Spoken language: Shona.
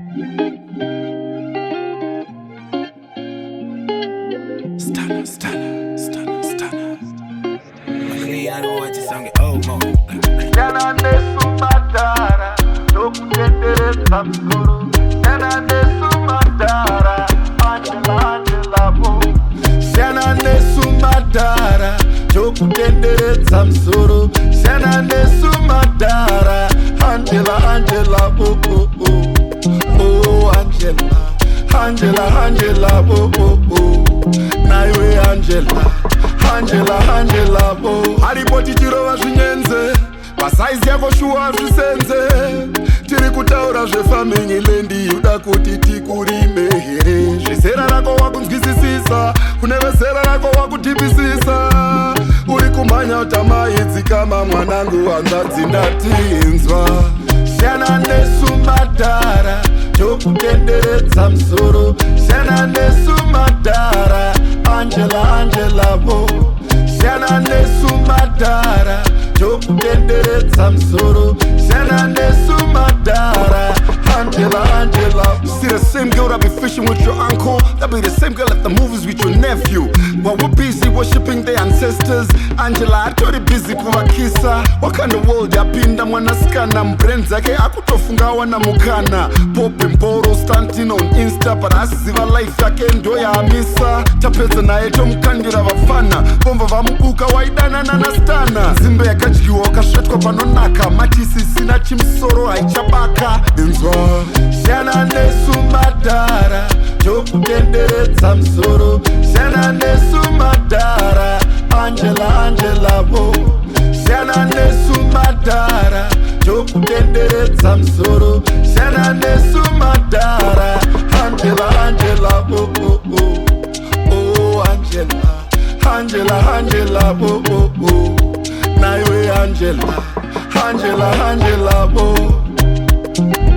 Stunner. I don't want to sing it. Oh, mo. Yana nesu madara, dokutendere tamsuru. Yana nesu madara, Angela bo. Yana nesu madara, dokutendere tamsuru. Yana nesu madara, Angela bo. Oh, Angela bo. Naiwe Angela bo. Haripoti chirova zvinyenze, pasaizi yako shuwa zvisenze. Tiri kutaura zvefamily lendi, uda kuti tikurime here. Zvezera rako wakunzwisisisa, kune vezera rako wakutipisisa. Uri kumhanya utamaidzi kama mwanangu hanzvadzi ndatinzwa. Shana nesu madara, tokutenderedza musoro. Shana nesu madara, Angela bo. Shana nesu madara, tokutenderedza musoro. Shana nesu madara, Angela. See the same girl that be fishing with your uncle, that be the same girl at the movies with your nephew. While we're busy worshipping their ancestors, Angela atori busy kuvakisa. What kind of world yapinda mwanasikana, mbrains ake akutofunga wana mukana. Pop mboro stunting on Insta, but asiziva life yake ndo yaamisa. Tapedza naye tomukandira vafana, vomva vamubuka waidana nanastana. Zimbe yakadyiwa wakasvetwa panonaka, machisi sina chimusoro haichabaka. Inzwa Shana nesu madara, tokutenderedza musoro. Shana nesu madara, Angela bo. Shana nesu madara, tokutenderedza musoro. Shana nesu madara, Angela bo. Oh, Angela bo. Naiwe Angela bo.